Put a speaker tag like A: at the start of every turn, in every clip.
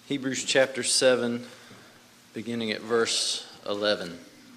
A: Hebrews chapter 7, beginning at verse 11.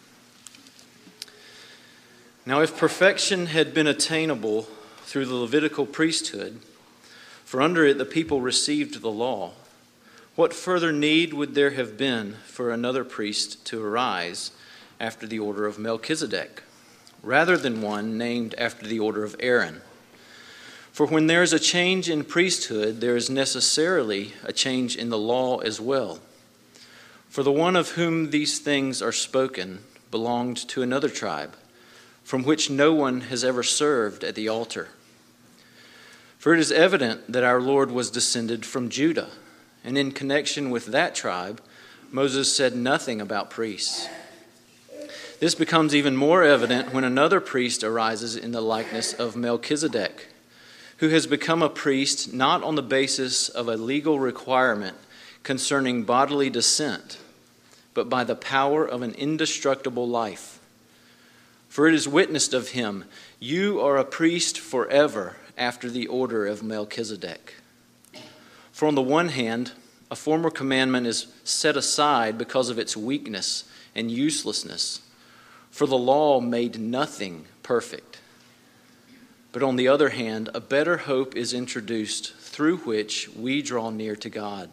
A: Now if perfection had been attainable through the Levitical priesthood, for under it the people received the law, what further need would there have been for another priest to arise after the order of Melchizedek, rather than one named after the order of Aaron? For when there is a change in priesthood, there is necessarily a change in the law as well. For the one of whom these things are spoken belonged to another tribe, from which no one has ever served at the altar. For it is evident that our Lord was descended from Judah, and in connection with that tribe, Moses said nothing about priests. This becomes even more evident when another priest arises in the likeness of Melchizedek, who has become a priest not on the basis of a legal requirement concerning bodily descent, but by the power of an indestructible life. For it is witnessed of him, "You are a priest forever after the order of Melchizedek." For on the one hand, a former commandment is set aside because of its weakness and uselessness, for the law made nothing perfect. But on the other hand, a better hope is introduced through which we draw near to God.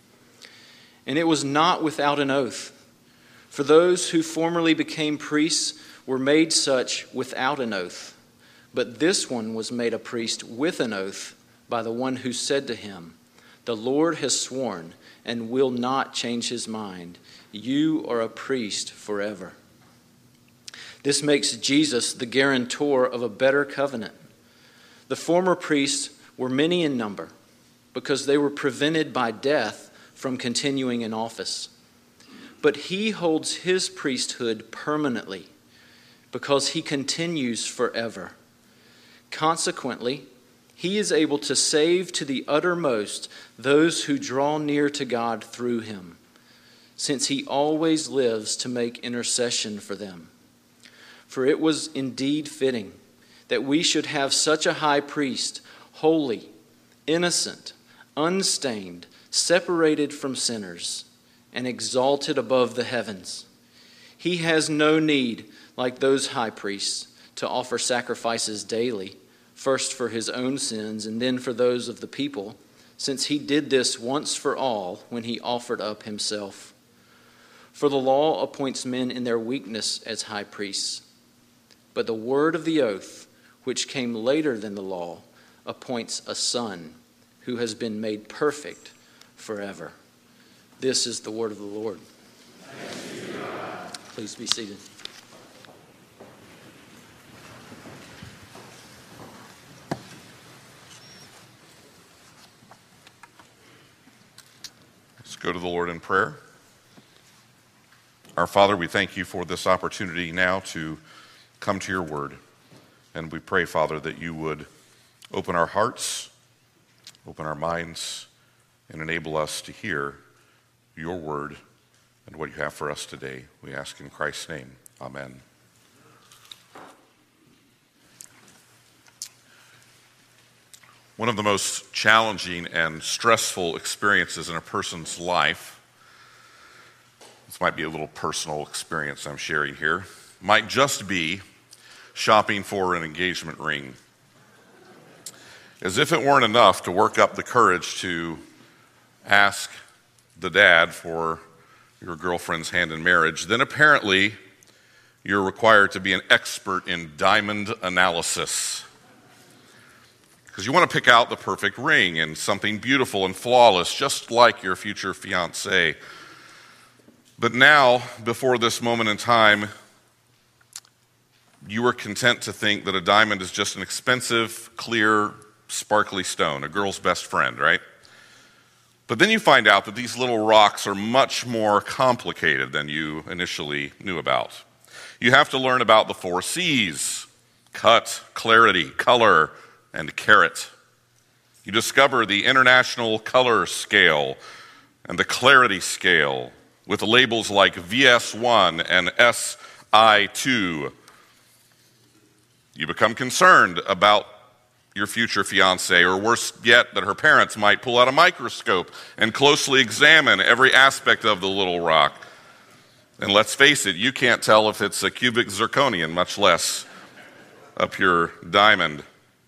A: And it was not without an oath, for those who formerly became priests were made such without an oath. But this one was made a priest with an oath by the one who said to him, "The Lord has sworn and will not change his mind. You are a priest forever." This makes Jesus the guarantor of a better covenant. The former priests were many in number because they were prevented by death from continuing in office. But he holds his priesthood permanently because he continues forever. Consequently, he is able to save to the uttermost those who draw near to God through him, since he always lives to make intercession for them. For it was indeed fitting that we should have such a high priest, holy, innocent, unstained, separated from sinners, and exalted above the heavens. He has no need, like those high priests, to offer sacrifices daily, first for his own sins and then for those of the people, since he did this once for all when he offered up himself. For the law appoints men in their weakness as high priests, but the word of the oath, which came later than the law, appoints a son who has been made perfect forever. This is the word of the Lord. Please be seated.
B: Let's go to the Lord in prayer. Our Father, we thank you for this opportunity now to come to your word. And we pray, Father, that you would open our hearts, open our minds, and enable us to hear your word and what you have for us today. We ask in Christ's name. Amen. One of the most challenging and stressful experiences in a person's life, this might be a little personal experience I'm sharing here, might just be shopping for an engagement ring. As if it weren't enough to work up the courage to ask the dad for your girlfriend's hand in marriage, then apparently you're required to be an expert in diamond analysis. Because you want to pick out the perfect ring and something beautiful and flawless, just like your future fiancé. But now, before this moment in time, you were content to think that a diamond is just an expensive, clear, sparkly stone, a girl's best friend, right? But then you find out that these little rocks are much more complicated than you initially knew about. You have to learn about the 4 C's: cut, clarity, color, and carat. You discover the International Color Scale and the Clarity Scale with labels like VS1 and SI2. You become concerned about your future fiance, or worse yet, that her parents might pull out a microscope and closely examine every aspect of the little rock. And let's face it, you can't tell if it's a cubic zirconium, much less a pure diamond.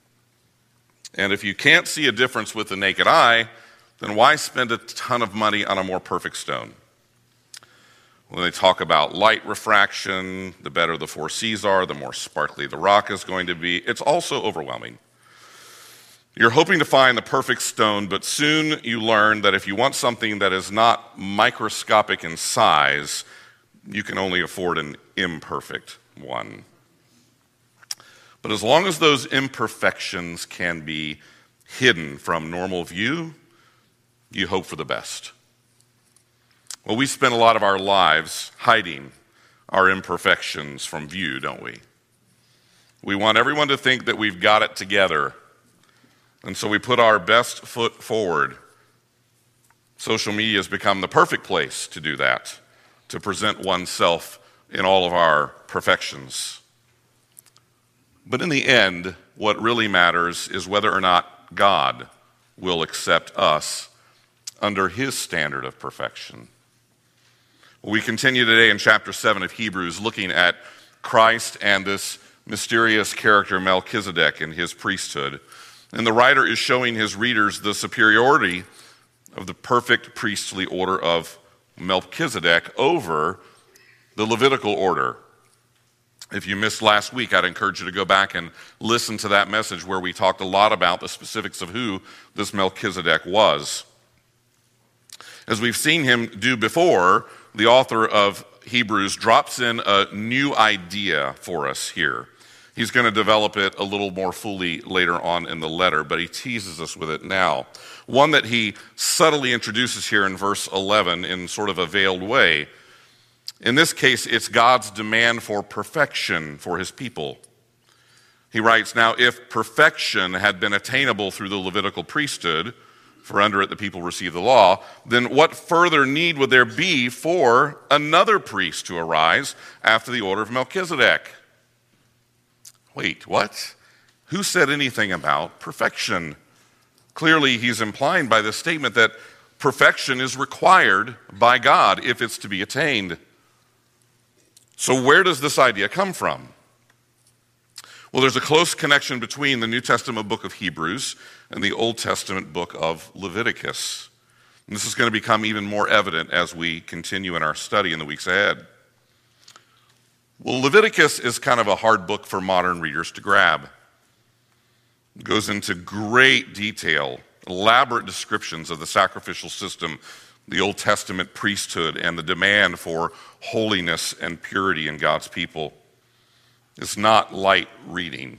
B: And if you can't see a difference with the naked eye, then why spend a ton of money on a more perfect stone? When they talk about light refraction, the better the 4 C's are, the more sparkly the rock is going to be. It's also overwhelming. You're hoping to find the perfect stone, but soon you learn that if you want something that is not microscopic in size, you can only afford an imperfect one. But as long as those imperfections can be hidden from normal view, you hope for the best. Well, we spend a lot of our lives hiding our imperfections from view, don't we? We want everyone to think that we've got it together, and so we put our best foot forward. Social media has become the perfect place to do that, to present oneself in all of our perfections. But in the end, what really matters is whether or not God will accept us under his standard of perfection. We continue today in chapter 7 of Hebrews, looking at Christ and this mysterious character Melchizedek and his priesthood. And the writer is showing his readers the superiority of the perfect priestly order of Melchizedek over the Levitical order. If you missed last week, I'd encourage you to go back and listen to that message where we talked a lot about the specifics of who this Melchizedek was. As we've seen him do before, the author of Hebrews drops in a new idea for us here. He's going to develop it a little more fully later on in the letter, but he teases us with it now. One that he subtly introduces here in verse 11 in sort of a veiled way. In this case, it's God's demand for perfection for his people. He writes, "Now if perfection had been attainable through the Levitical priesthood, for under it the people received the law, then what further need would there be for another priest to arise after the order of Melchizedek?" Wait, what? Who said anything about perfection? Clearly, he's implying by this statement that perfection is required by God if it's to be attained. So where does this idea come from? Well, there's a close connection between the New Testament book of Hebrews and the Old Testament book of Leviticus. And this is going to become even more evident as we continue in our study in the weeks ahead. Well, Leviticus is kind of a hard book for modern readers to grab. It goes into great detail, elaborate descriptions of the sacrificial system, the Old Testament priesthood, and the demand for holiness and purity in God's people. It's not light reading.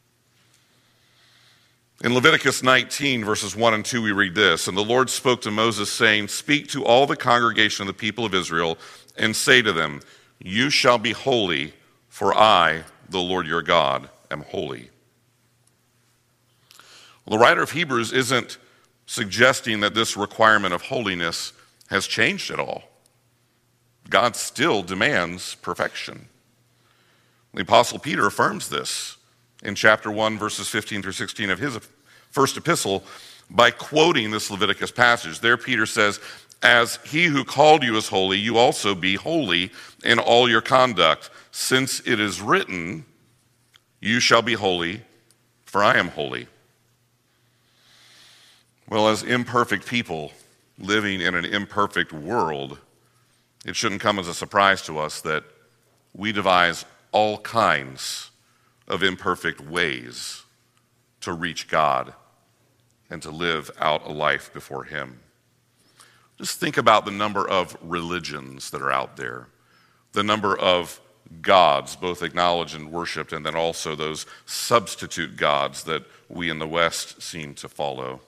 B: In Leviticus 19, verses 1 and 2, we read this, "And the Lord spoke to Moses, saying, Speak to all the congregation of the people of Israel, and say to them, You shall be holy, for I, the Lord your God, am holy." Well, the writer of Hebrews isn't suggesting that this requirement of holiness has changed at all. God still demands perfection. The Apostle Peter affirms this in chapter 1, verses 15 through 16 of his first epistle by quoting this Leviticus passage. There Peter says, "As he who called you is holy, you also be holy in all your conduct, since it is written, You shall be holy, for I am holy." Well, as imperfect people living in an imperfect world, it shouldn't come as a surprise to us that we devise all kinds of imperfect ways to reach God and to live out a life before him. Just think about the number of religions that are out there, the number of gods, both acknowledged and worshiped, and then also those substitute gods that we in the West seem to follow.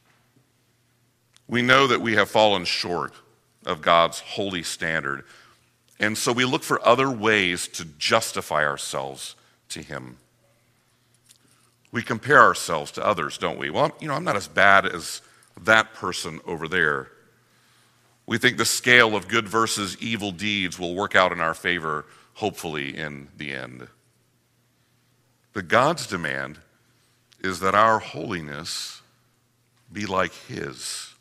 B: We know that we have fallen short of God's holy standard, and so we look for other ways to justify ourselves to him. We compare ourselves to others, don't we? Well, I'm not as bad as that person over there. We think the scale of good versus evil deeds will work out in our favor, hopefully, in the end. But God's demand is that our holiness be like his.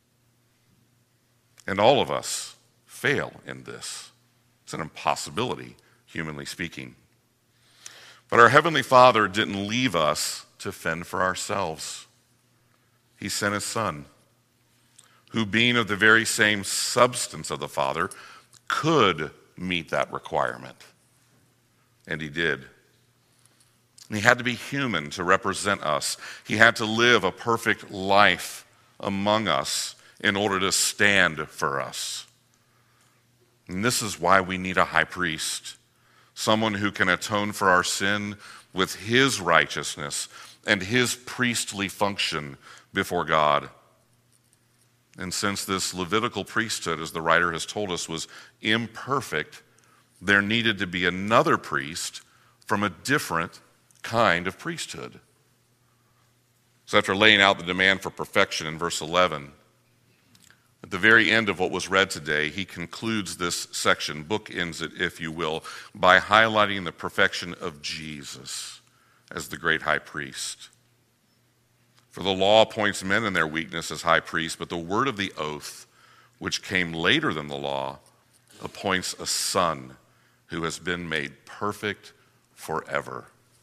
B: And all of us fail in this. It's an impossibility, humanly speaking. But our Heavenly Father didn't leave us to fend for ourselves. He sent his Son, who, being of the very same substance of the Father, could meet that requirement. And he did. He had to be human to represent us. He had to live a perfect life among us in order to stand for us. And this is why we need a high priest, someone who can atone for our sin with his righteousness and his priestly function before God. And since this Levitical priesthood, as the writer has told us, was imperfect, there needed to be another priest from a different kind of priesthood. So after laying out the demand for perfection in verse 11, at the very end of what was read today, he concludes this section, bookends it, if you will, by highlighting the perfection of Jesus as the great high priest. For the law appoints men in their weakness as high priests, but the word of the oath, which came later than the law, appoints a son who has been made perfect forever.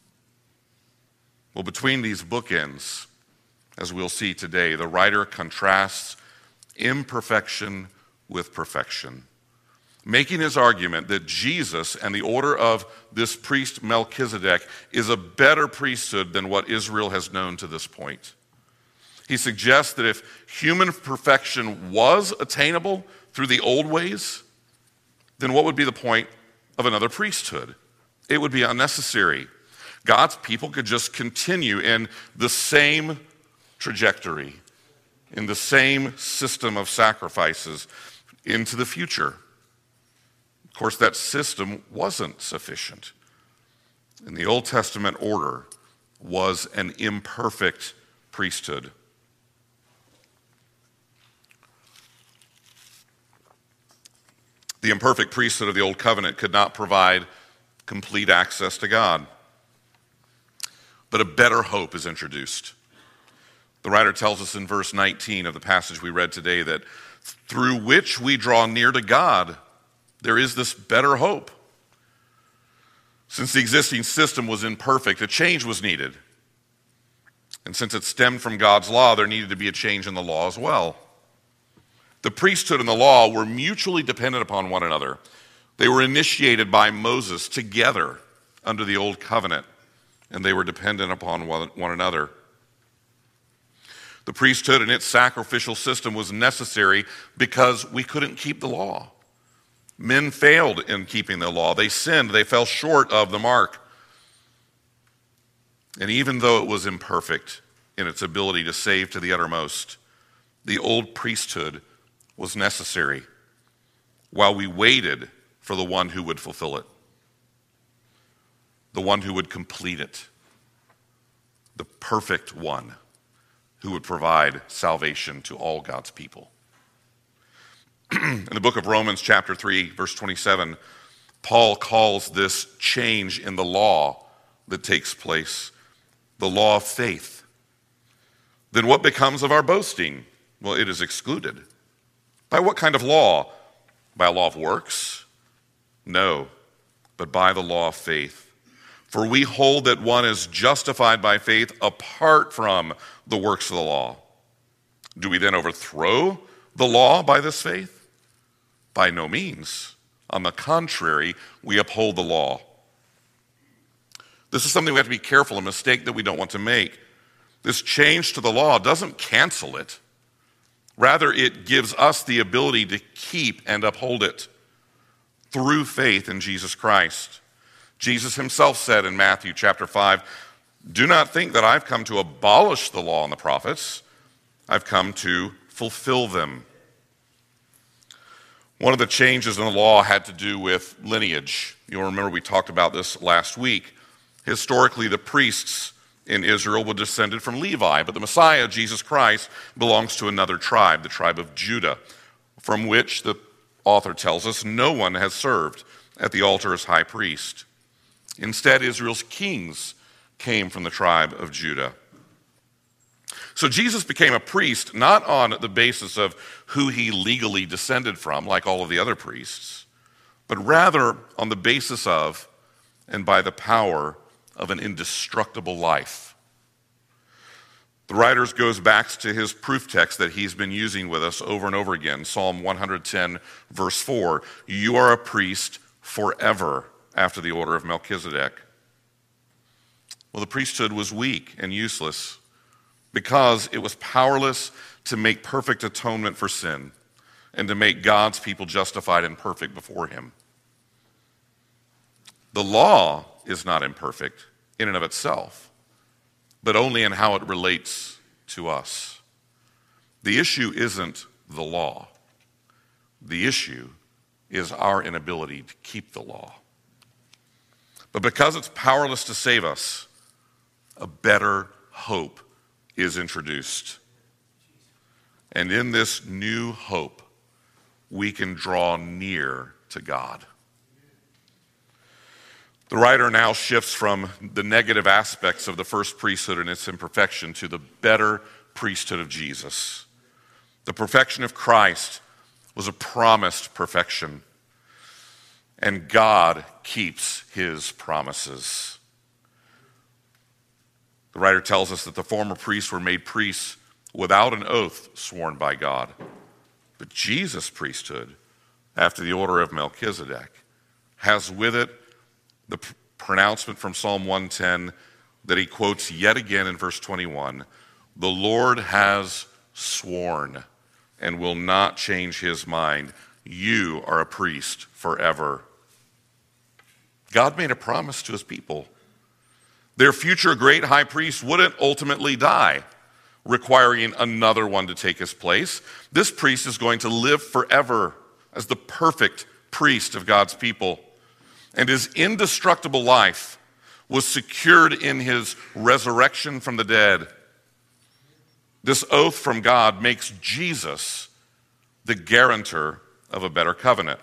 B: Well, between these bookends, as we'll see today, the writer contrasts imperfection with perfection, making his argument that Jesus and the order of this priest Melchizedek is a better priesthood than what Israel has known to this point. He suggests that if human perfection was attainable through the old ways, then what would be the point of another priesthood? It would be unnecessary. God's people could just continue in the same trajectory, in the same system of sacrifices into the future. Of course, that system wasn't sufficient. And the Old Testament order was an imperfect priesthood. The imperfect priesthood of the Old Covenant could not provide complete access to God. But a better hope is introduced. The writer tells us in verse 19 of the passage we read today that through which we draw near to God, there is this better hope. Since the existing system was imperfect, a change was needed. And since it stemmed from God's law, there needed to be a change in the law as well. The priesthood and the law were mutually dependent upon one another. They were initiated by Moses together under the Old Covenant, and they were dependent upon one another. The priesthood and its sacrificial system was necessary because we couldn't keep the law. Men failed in keeping the law. They sinned. They fell short of the mark. And even though it was imperfect in its ability to save to the uttermost, the old priesthood was necessary while we waited for the one who would fulfill it, the one who would complete it, the perfect one who would provide salvation to all God's people. In the book of Romans, chapter 3, verse 27, Paul calls this change in the law that takes place the law of faith. Then what becomes of our boasting? Well, it is excluded. By what kind of law? By a law of works? No, but by the law of faith. For we hold that one is justified by faith apart from the works of the law. Do we then overthrow the law by this faith? By no means. On the contrary, we uphold the law. This is something we have to be careful, a mistake that we don't want to make. This change to the law doesn't cancel it. Rather, it gives us the ability to keep and uphold it through faith in Jesus Christ. Jesus himself said in Matthew chapter 5, "Do not think that I've come to abolish the law and the prophets. I've come to fulfill them." One of the changes in the law had to do with lineage. You'll remember we talked about this last week. Historically, the priests in Israel were descended from Levi, but the Messiah, Jesus Christ, belongs to another tribe, the tribe of Judah, from which the author tells us no one has served at the altar as high priest. Instead, Israel's kings came from the tribe of Judah. So Jesus became a priest not on the basis of who he legally descended from, like all of the other priests, but rather on the basis of and by the power of an indestructible life. The writer goes back to his proof text that he's been using with us over and over again, Psalm 110, verse 4. You are a priest forever after the order of Melchizedek. Well, the priesthood was weak and useless because it was powerless to make perfect atonement for sin and to make God's people justified and perfect before him. The law is not imperfect in and of itself, but only in how it relates to us. The issue isn't the law. The issue is our inability to keep the law. But because it's powerless to save us, a better hope is introduced. And in this new hope, we can draw near to God. The writer now shifts from the negative aspects of the first priesthood and its imperfection to the better priesthood of Jesus. The perfection of Christ was a promised perfection, and God keeps his promises. The writer tells us that the former priests were made priests without an oath sworn by God. But Jesus' priesthood, after the order of Melchizedek, has with it the pronouncement from Psalm 110 that he quotes yet again in verse 21. The Lord has sworn and will not change his mind. You are a priest forever. God made a promise to his people. Their future great high priest wouldn't ultimately die, requiring another one to take his place. This priest is going to live forever as the perfect priest of God's people. And his indestructible life was secured in his resurrection from the dead. This oath from God makes Jesus the guarantor of a better covenant.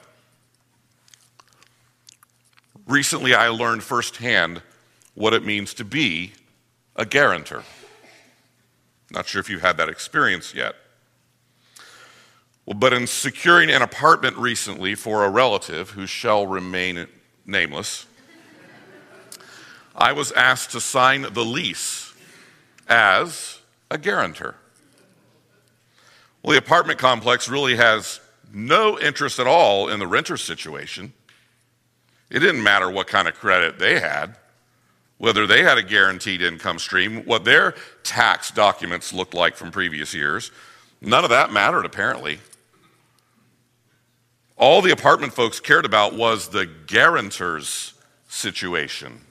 B: Recently, I learned firsthand what it means to be a guarantor. Not sure if you've had that experience yet. Well, but in securing an apartment recently for a relative who shall remain nameless, I was asked to sign the lease as a guarantor. Well, the apartment complex really has no interest at all in the renter situation. It didn't matter what kind of credit they had, whether they had a guaranteed income stream, what their tax documents looked like from previous years. None of that mattered, apparently. All the apartment folks cared about was the guarantor's situation.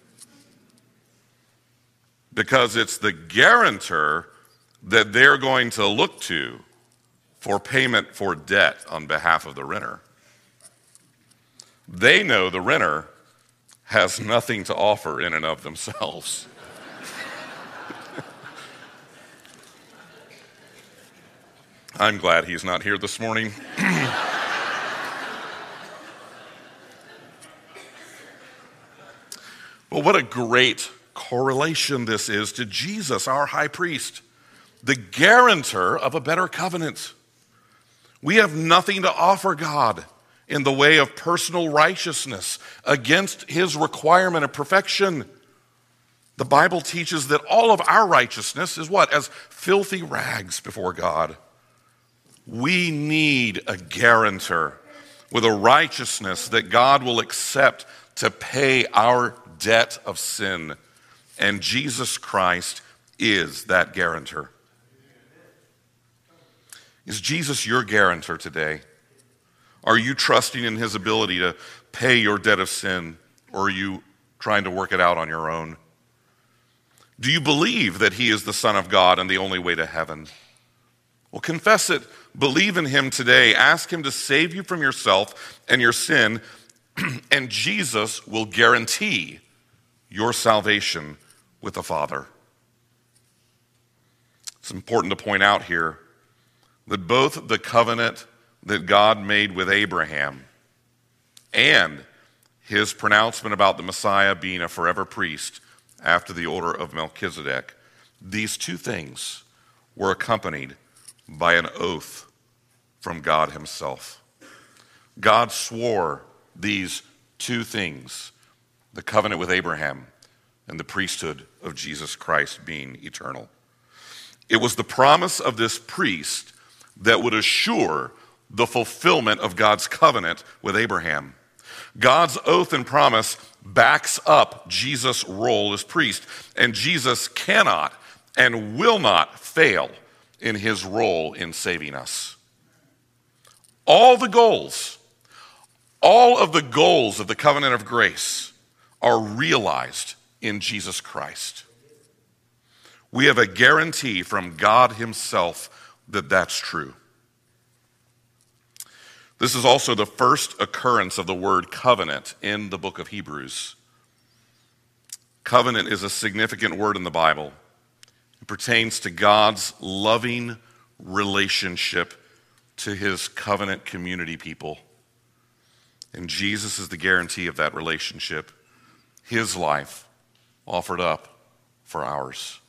B: Because it's the guarantor that they're going to look to for payment for debt on behalf of the renter. They know the renter has nothing to offer in and of themselves. I'm glad he's not here this morning. Well, what a great correlation this is to Jesus, our high priest, the guarantor of a better covenant. We have nothing to offer God in the way of personal righteousness against his requirement of perfection. The Bible teaches that all of our righteousness is what? As filthy rags before God. We need a guarantor with a righteousness that God will accept to pay our debt of sin. And Jesus Christ is that guarantor. Is Jesus your guarantor today? Are you trusting in his ability to pay your debt of sin, or are you trying to work it out on your own? Do you believe that he is the Son of God and the only way to heaven? Well, confess it. Believe in him today. Ask him to save you from yourself and your sin, and Jesus will guarantee your salvation with the Father. It's important to point out here that both the covenant that God made with Abraham and his pronouncement about the Messiah being a forever priest after the order of Melchizedek, these two things were accompanied by an oath from God himself. God swore these two things, the covenant with Abraham and the priesthood of Jesus Christ being eternal. It was the promise of this priest that would assure the fulfillment of God's covenant with Abraham. God's oath and promise backs up Jesus' role as priest, and Jesus cannot and will not fail in his role in saving us. All of the goals of the covenant of grace are realized in Jesus Christ. We have a guarantee from God himself that that's true. This is also the first occurrence of the word covenant in the book of Hebrews. Covenant is a significant word in the Bible. It pertains to God's loving relationship to his covenant community people. And Jesus is the guarantee of that relationship. His life offered up for ours.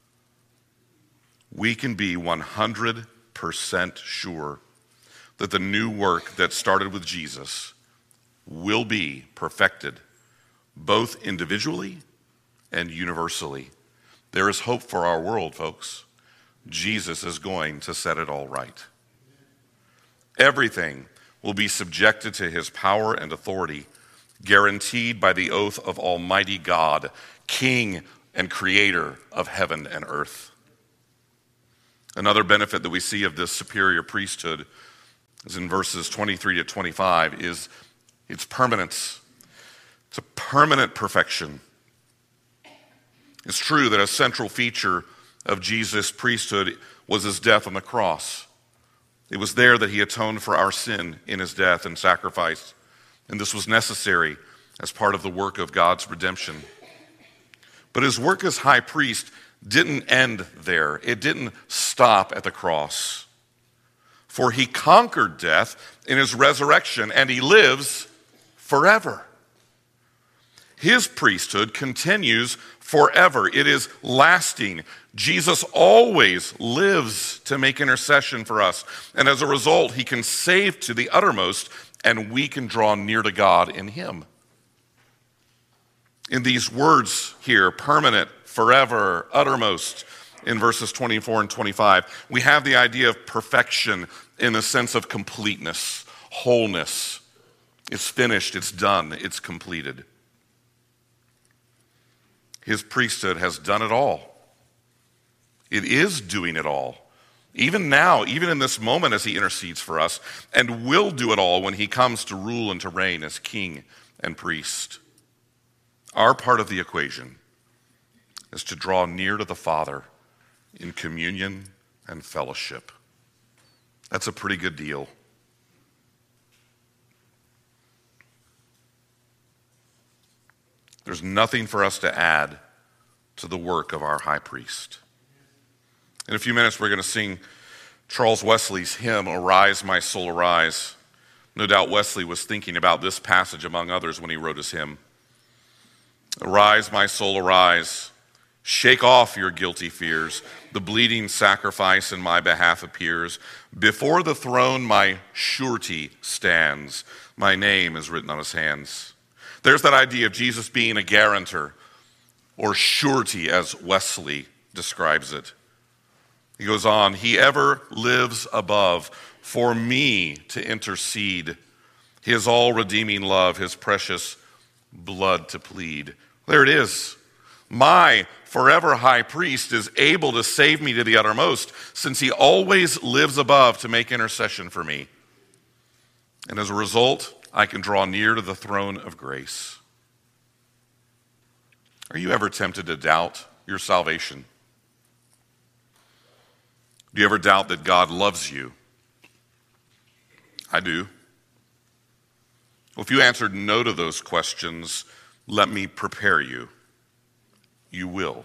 B: We can be 100% sure that the new work that started with Jesus will be perfected, both individually and universally. There is hope for our world, folks. Jesus is going to set it all right. Everything will be subjected to his power and authority, guaranteed by the oath of Almighty God, King and Creator of heaven and earth. Another benefit that we see of this superior priesthood is in verses 23 to 25 is its permanence. It's a permanent perfection. It's true that a central feature of Jesus' priesthood was his death on the cross. It was there that he atoned for our sin in his death and sacrifice, and this was necessary as part of the work of God's redemption. But his work as high priest didn't end there. It didn't stop at the cross. For he conquered death in his resurrection, and he lives forever. His priesthood continues forever. It is lasting. Jesus always lives to make intercession for us. And as a result, he can save to the uttermost, and we can draw near to God in him. In these words here, permanent, forever, uttermost, in verses 24 and 25, we have the idea of perfection in the sense of completeness, wholeness. It's finished, it's done, it's completed. His priesthood has done it all. It is doing it all. Even now, even in this moment as he intercedes for us, and will do it all when he comes to rule and to reign as king and priest. Our part of the equation is to draw near to the Father in communion and fellowship. That's a pretty good deal. There's nothing for us to add to the work of our high priest. In a few minutes, we're going to sing Charles Wesley's hymn, "Arise, My Soul, Arise." No doubt Wesley was thinking about this passage among others when he wrote his hymn. Arise, my soul, arise. Shake off your guilty fears. The bleeding sacrifice in my behalf appears. Before the throne my surety stands. My name is written on his hands. There's that idea of Jesus being a guarantor, or surety as Wesley describes it. He goes on, he ever lives above for me to intercede. His all-redeeming love, his precious blood to plead. There it is. My forever high priest is able to save me to the uttermost, since he always lives above to make intercession for me. And as a result, I can draw near to the throne of grace. Are you ever tempted to doubt your salvation? Do you ever doubt that God loves you? I do. Well, if you answered no to those questions, let me prepare you. You will.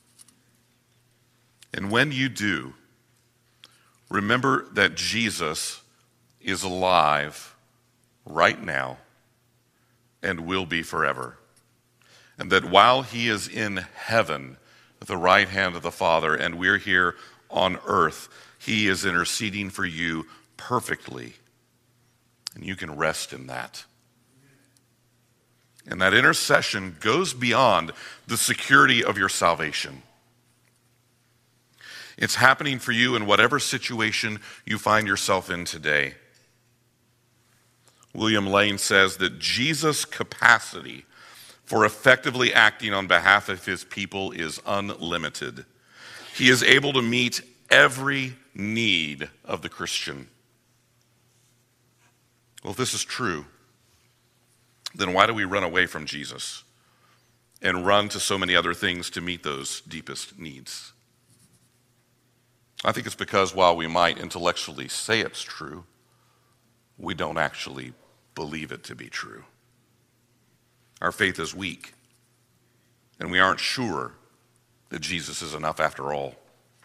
B: And when you do, remember that Jesus is alive right now and will be forever. And that while he is in heaven at the right hand of the Father, and we're here on earth, he is interceding for you perfectly. And you can rest in that. And that intercession goes beyond the security of your salvation. It's happening for you in whatever situation you find yourself in today. William Lane says that Jesus' capacity for effectively acting on behalf of his people is unlimited. He is able to meet every need of the Christian. Well, if this is true, then why do we run away from Jesus and run to so many other things to meet those deepest needs? I think it's because while we might intellectually say it's true, we don't actually believe it to be true. Our faith is weak, and we aren't sure that Jesus is enough after all.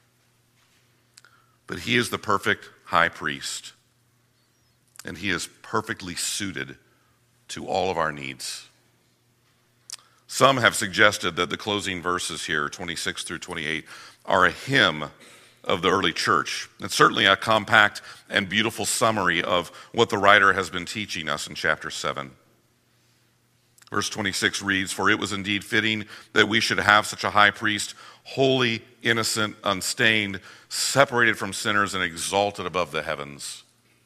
B: But he is the perfect high priest, and he is perfectly suited to all of our needs. Some have suggested that the closing verses here, 26 through 28, are a hymn of the early church. It's certainly a compact and beautiful summary of what the writer has been teaching us in chapter 7. Verse 26 reads, "For it was indeed fitting that we should have such a high priest, holy, innocent, unstained, separated from sinners, and exalted above the heavens."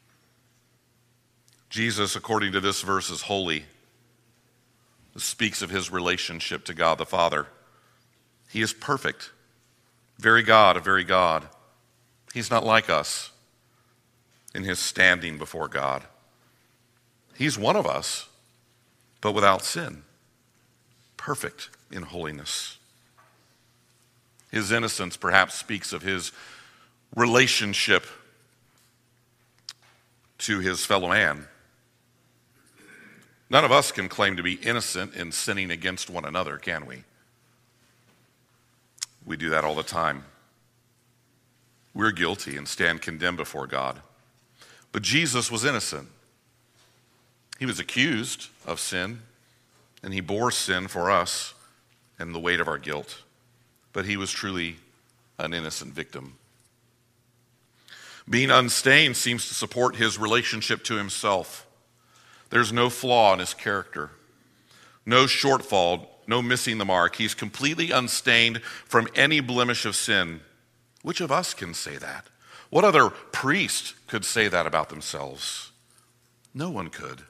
B: Jesus, according to this verse, is holy. This speaks of his relationship to God the Father. He is perfect. Very God of very God. He's not like us in his standing before God. He's one of us, but without sin. Perfect in holiness. His innocence perhaps speaks of his relationship to his fellow man. None of us can claim to be innocent in sinning against one another, can we? We do that all the time. We're guilty and stand condemned before God. But Jesus was innocent. He was accused of sin, and he bore sin for us and the weight of our guilt. But he was truly an innocent victim. Being unstained seems to support his relationship to himself. There's no flaw in his character, no shortfall, no missing the mark. He's completely unstained from any blemish of sin. Which of us can say that? What other priest could say that about themselves? No one could.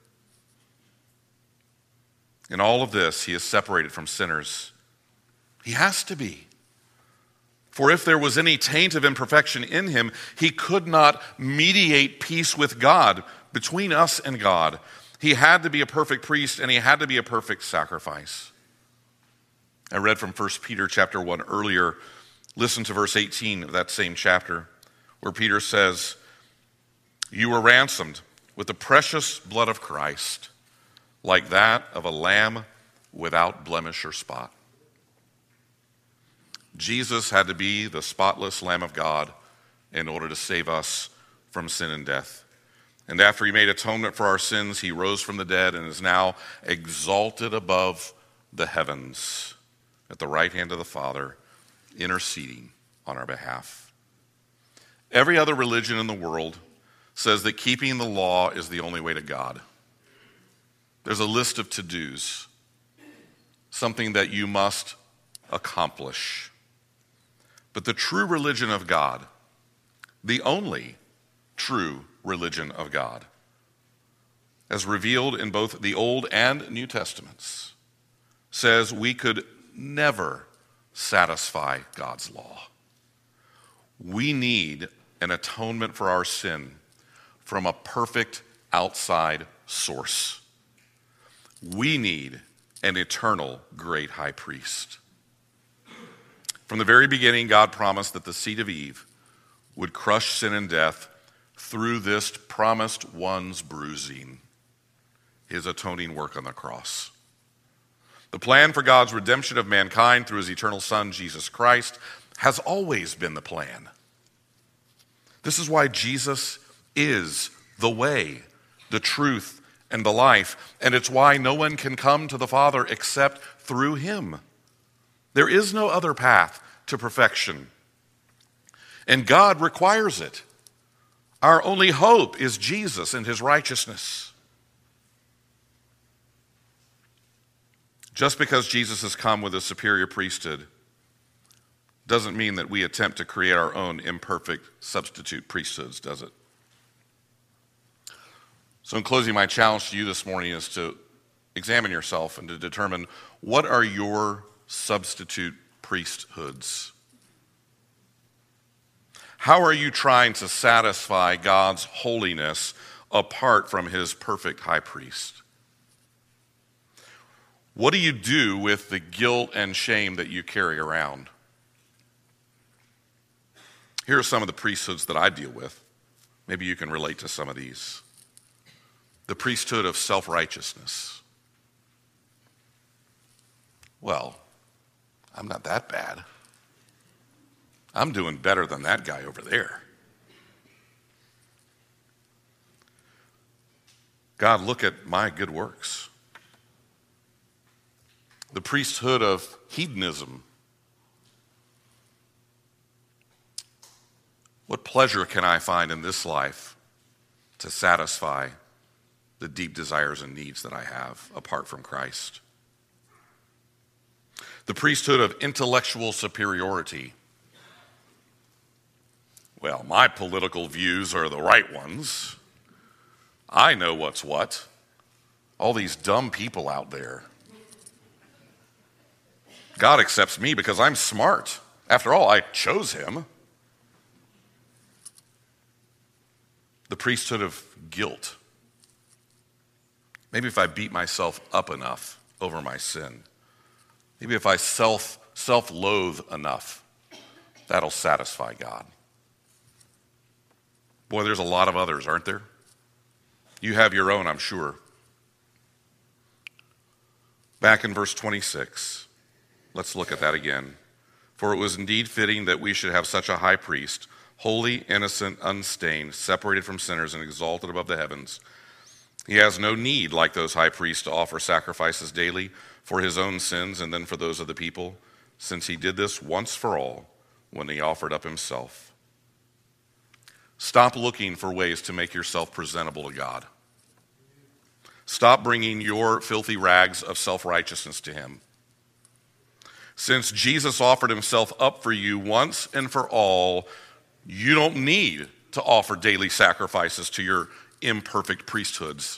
B: In all of this, he is separated from sinners. He has to be. For if there was any taint of imperfection in him, he could not mediate peace with God, between us and God. He had to be a perfect priest, and he had to be a perfect sacrifice. I read from 1 Peter chapter 1 earlier. Listen to verse 18 of that same chapter, where Peter says, "You were ransomed with the precious blood of Christ, like that of a lamb without blemish or spot." Jesus had to be the spotless Lamb of God in order to save us from sin and death. And after he made atonement for our sins, he rose from the dead and is now exalted above the heavens at the right hand of the Father, interceding on our behalf. Every other religion in the world says that keeping the law is the only way to God. There's a list of to-dos, something that you must accomplish. But the true religion of God, the only true religion of God, as revealed in both the Old and New Testaments, says we could never satisfy God's law. We need an atonement for our sin from a perfect outside source. We need an eternal great high priest. From the very beginning, God promised that the seed of Eve would crush sin and death through this promised one's bruising, his atoning work on the cross. The plan for God's redemption of mankind through his eternal Son, Jesus Christ, has always been the plan. This is why Jesus is the way, the truth, and the life, and it's why no one can come to the Father except through him. There is no other path to perfection. And God requires it. Our only hope is Jesus and his righteousness. Just because Jesus has come with a superior priesthood doesn't mean that we attempt to create our own imperfect substitute priesthoods, does it? So in closing, my challenge to you this morning is to examine yourself and to determine, what are your substitute priesthoods? How are you trying to satisfy God's holiness apart from his perfect high priest? What do you do with the guilt and shame that you carry around? Here are some of the priesthoods that I deal with. Maybe you can relate to some of these. The priesthood of self-righteousness. Well, I'm not that bad. I'm doing better than that guy over there. God, look at my good works. The priesthood of hedonism. What pleasure can I find in this life to satisfy the deep desires and needs that I have apart from Christ? The priesthood of intellectual superiority. Well, my political views are the right ones. I know what's what. All these dumb people out there. God accepts me because I'm smart. After all, I chose him. The priesthood of guilt. Maybe if I beat myself up enough over my sin. Maybe if I self-loathe enough, that'll satisfy God. Boy, there's a lot of others, aren't there? You have your own, I'm sure. Back in verse 26, let's look at that again. For it was indeed fitting that we should have such a high priest, holy, innocent, unstained, separated from sinners, and exalted above the heavens. He has no need, like those high priests, to offer sacrifices daily for his own sins and then for those of the people, since he did this once for all when he offered up himself. Stop looking for ways to make yourself presentable to God. Stop bringing your filthy rags of self-righteousness to him. Since Jesus offered himself up for you once and for all, you don't need to offer daily sacrifices to your imperfect priesthoods.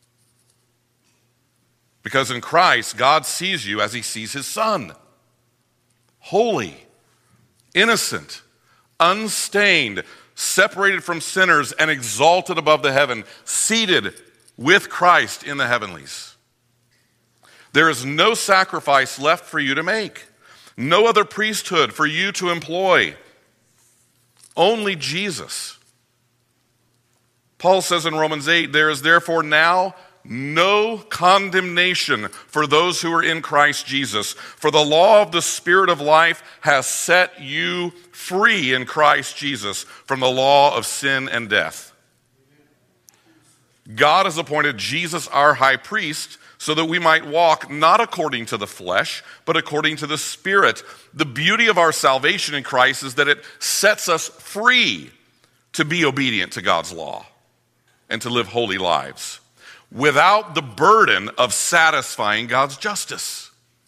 B: Because in Christ, God sees you as he sees his Son. Holy, innocent, unstained, separated from sinners, and exalted above the heaven, seated with Christ in the heavenlies. There is no sacrifice left for you to make, no other priesthood for you to employ. Only Jesus. Paul says in Romans 8, there is therefore now no condemnation for those who are in Christ Jesus. For the law of the Spirit of life has set you free in Christ Jesus from the law of sin and death. God has appointed Jesus our high priest so that we might walk not according to the flesh, but according to the Spirit. The beauty of our salvation in Christ is that it sets us free to be obedient to God's law and to live holy lives without the burden of satisfying God's justice.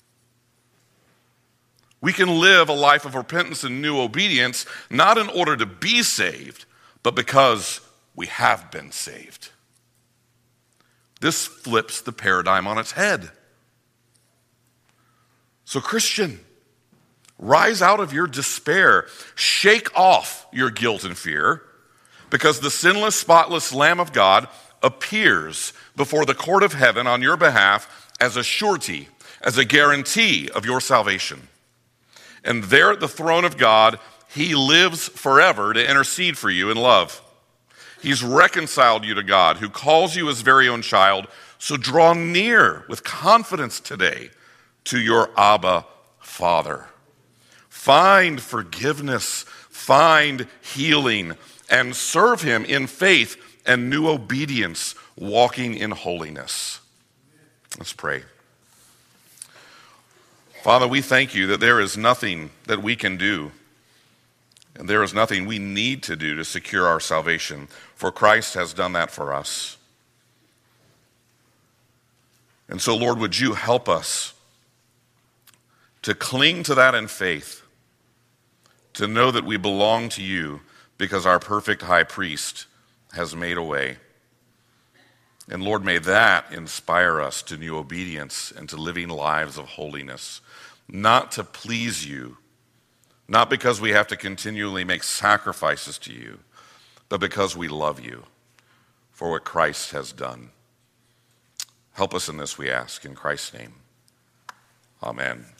B: We can live a life of repentance and new obedience, not in order to be saved, but because we have been saved. This flips the paradigm on its head. So, Christian, rise out of your despair. Shake off your guilt and fear, because the sinless, spotless Lamb of God appears before the court of heaven on your behalf as a surety, as a guarantee of your salvation. And there at the throne of God, he lives forever to intercede for you in love. He's reconciled you to God, who calls you his very own child. So draw near with confidence today to your Abba Father. Find forgiveness, find healing, and serve him in faith and new obedience, walking in holiness. Let's pray. Father, we thank you that there is nothing that we can do And there is nothing we need to do to secure our salvation, for Christ has done that for us. And so, Lord, would you help us to cling to that in faith, to know that we belong to you because our perfect high priest has made a way. And Lord, may that inspire us to new obedience and to living lives of holiness, not to please you, not because we have to continually make sacrifices to you, but because we love you for what Christ has done. Help us in this, we ask, in Christ's name. Amen.